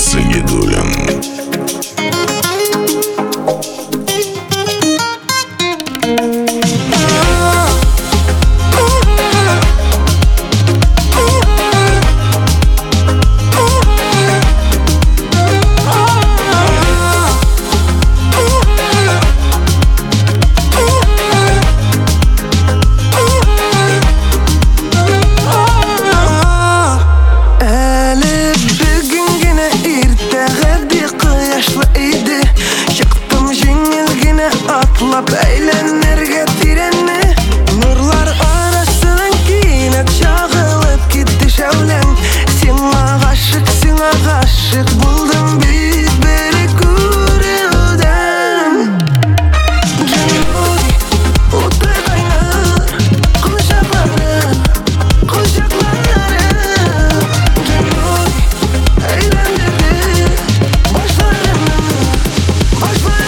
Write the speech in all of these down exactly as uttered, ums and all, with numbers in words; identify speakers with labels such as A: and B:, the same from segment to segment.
A: Сагидуллин.
B: Әйләнергә тирәнне нурлар арасынан кинәт чагылып китте шәүләң. Сиңа гашык, сиңа гашык булдым бит бер күрүдән. Җанури, уты кайнар, кочаклары, кочаклары. Җанури, әйләндерде башларымны, башларымны.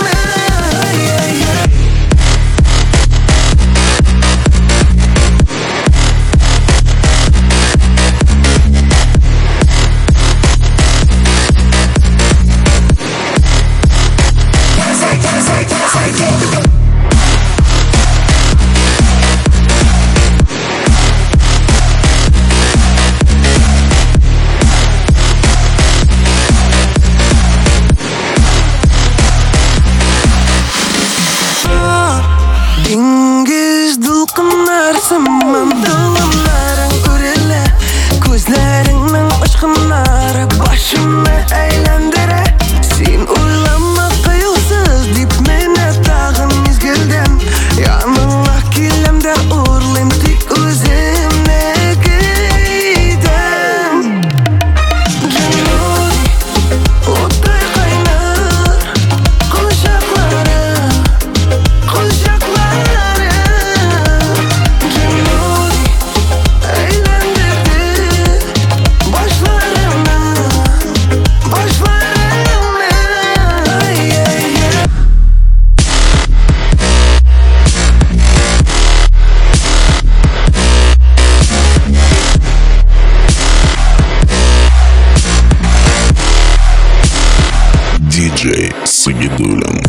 B: Диңгез дулкыннар сыман дулымнарың үрелә, күзләреңнең очкыннары башымны әйләндерә. Син уйлама кыюсыз дип менә тагын мизгелдән яныңа киләм дә урлыйм тик үземне көйдәм. Җанури, уты кайнар, кочаклары, кочаклары. Җанури, әйләндерде башларымны, башларымны. Ай-яй-яй.
A: Диджей Сагидуллин.